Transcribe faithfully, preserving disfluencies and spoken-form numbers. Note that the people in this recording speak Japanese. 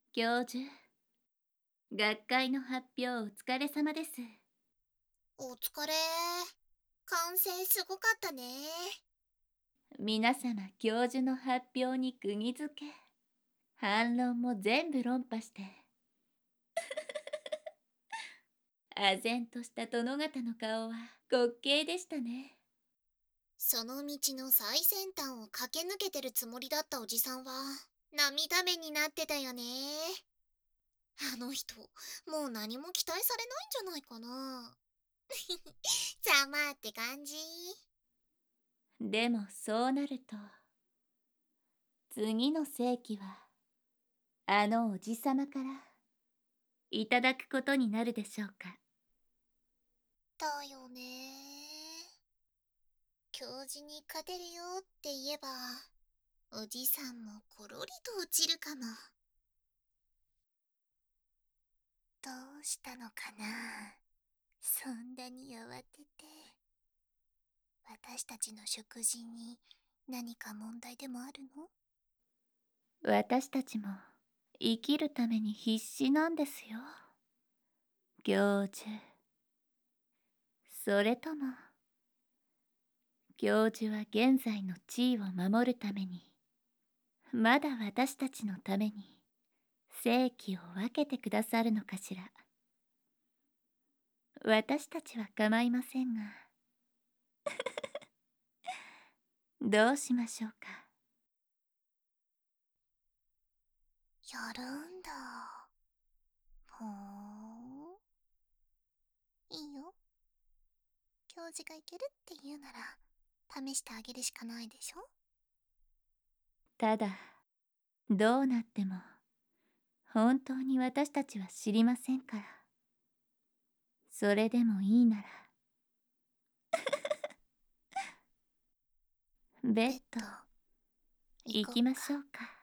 教授、学会の発表お疲れ様です。 お疲れ。完成すごかったね。 皆様、教授の発表に釘付け。反論も全部論破して。唖然とした殿方の顔は滑稽でしたね。 その道の最先端を駆け抜けてるつもりだったおじさんは涙目になってたよね。あの人、もう何も期待されないんじゃないかな。ざまあって感じ。 でもそうなると、次の世紀は、あのおじさまからいただくことになるでしょうか。 だよね。教授に勝てるよって言えば、おじさんもコロリと落ちるかも。どうしたのかな、そんなに慌てて。私たちの食事に何か問題でもあるの？ 私たちも生きるために必死なんですよ。教授。それとも、教授は現在の地位を守るために、まだ私たちのために、正気を分けてくださるのかしら。私たちは構いませんが、どうしましょうか。 やるんだ。ほーん。いいよ。教授がいけるって言うなら、試してあげるしかないでしょ？ ただ、どうなっても、本当に私たちは知りませんから。それでもいいなら、ベッド、 ベッド、行行きましょこっか。 うか。